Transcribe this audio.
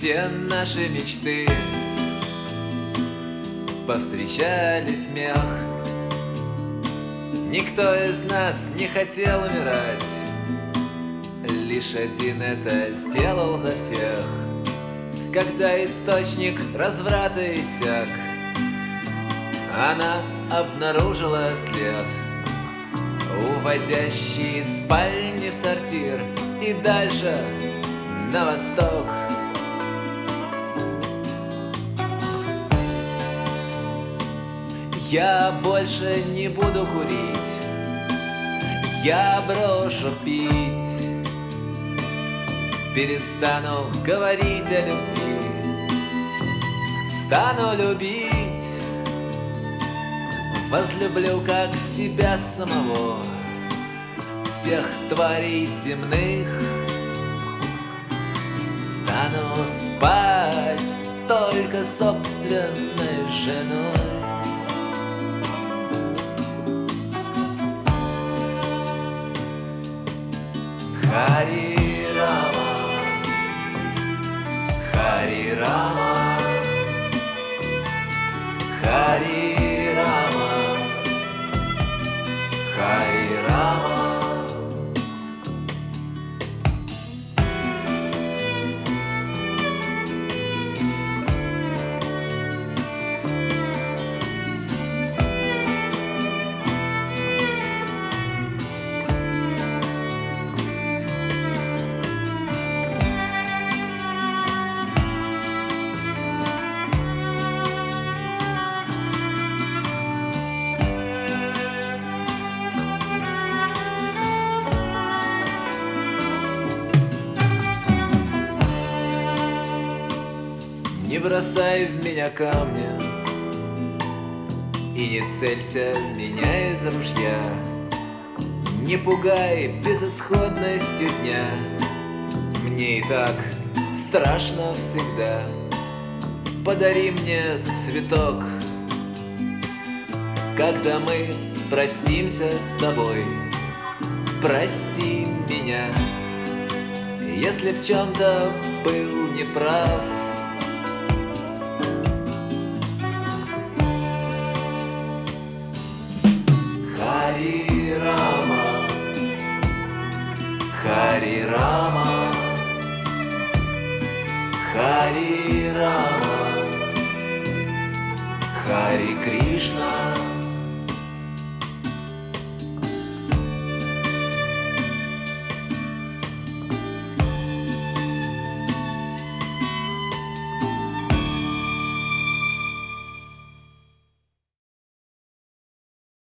все наши мечты повстречали смех. Никто из нас не хотел умирать, лишь один это сделал за всех. Когда источник разврата иссяк, она обнаружила след, уводящий из спальни в сортир и дальше на восток. Я больше не буду курить, я брошу пить, перестану говорить о любви, стану любить. Возлюблю как себя самого, всех тварей земных. Стану спать только собственной женой. Хари Рама, Хари Рама, Хари Рама, Хари Рама. Не бросай в меня камня и не целься в меня из ружья. Не пугай безысходностью дня, мне и так страшно всегда. Подари мне цветок, когда мы простимся с тобой. Прости меня, если в чем-то был неправ. Хари Рама, Хари Рама, Хари Рама, Хари Кришна.